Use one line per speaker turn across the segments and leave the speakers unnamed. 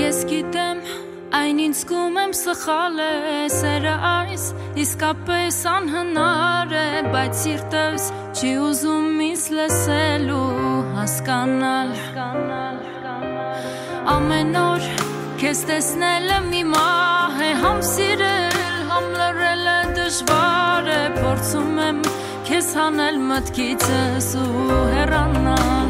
Ես գիտեմ, այն ինձ զգում եմ սխալ է, սերը այս իսկապես անհնար է, բայց սիրտս չի ուզում ինձ լսել ու հասկանալ, ամեն օր քեզ տեսնելը մի մահ է, համ սիրել, համ լռել է դժվար է, փորձում եմ քեզ հանել մտքիցս ու հեռանալ,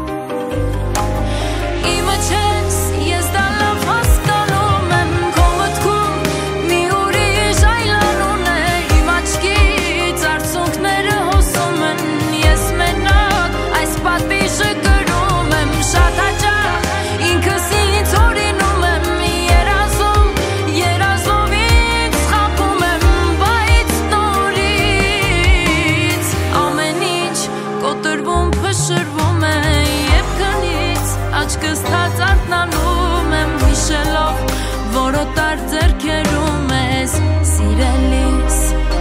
իմը չես, ես դա լավ հասկանում եմ, քո մտքում մի ուրիշ այլանուն է, իմ աչքից արցունքները հոսում են, ես մենակ այս պատվիշը գրում եմ, շատ հաճախ ինքս ինձ օրինում եմ, երազով ինձ խաբում եմ, բայց նորից ամեն ինչ կոտրվում, փշրվում է, երբ քնից աչքս թած արթնանում եմ, հիշելով, որ օտար ձեռքերում ես սիրելիս,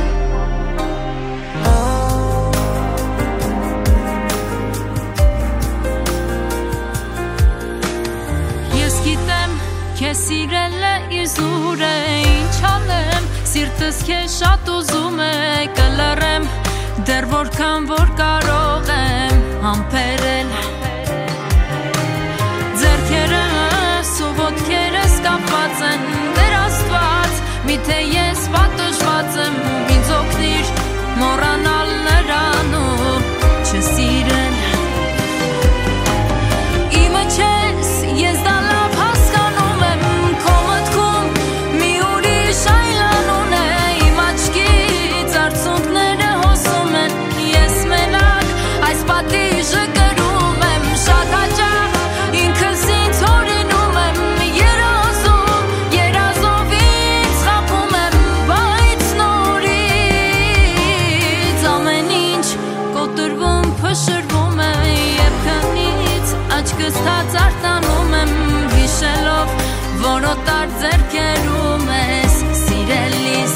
ես գիտեմ, քեզ սիրել է իզուր է, ինչ անեմ, սիրտս քեզ շատ ուզում է, կլռեմ, դեռ որքան որ կարող եմ համբերել, ձեռքերս ու ոտքերս կապված են, Տեր Աստված, միթե ես պատժված եմ, ինձ օգնիր մոռանալ նրան ու չսիրել, իմը չես, ես դա լավ հասկանում եմ, քո մտքում մի ուրիշ այլանուն է, իմ աչքից արցունքները հոսում են, ես մենակ այս պատիժը գրում եմ, շատ հաճախ ինքս ինձ օրինում եմ, երազով ինձ խաբում եմ, բայց նորից ամեն ինչ կոտրվում, փշրվում է, երբ քնից աչքս թած արտանում եմ, հիշելով, որ օտար ձեռքերում ես սիրելիս,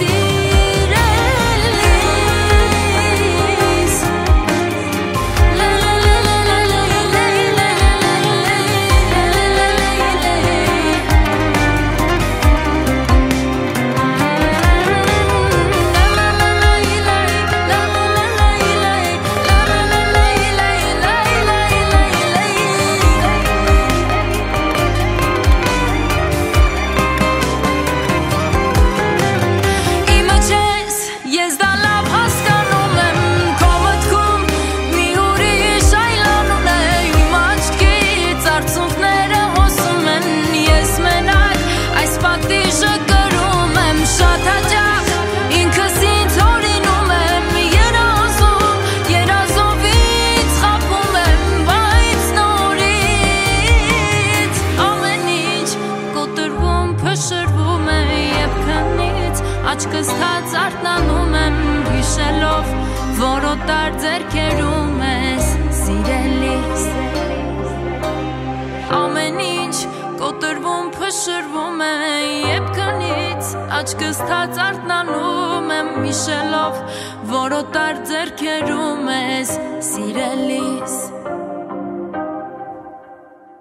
աչքս թած արթնանում եմ, հիշելով, որ օտար ձեռքերում ես սիրելիս, ամեն ինչ կոտրվում, փշրվում է, երբ քնից աչքս թած արթնանում եմ, հիշելով, որ օտար ձեռքերում ես սիրելիս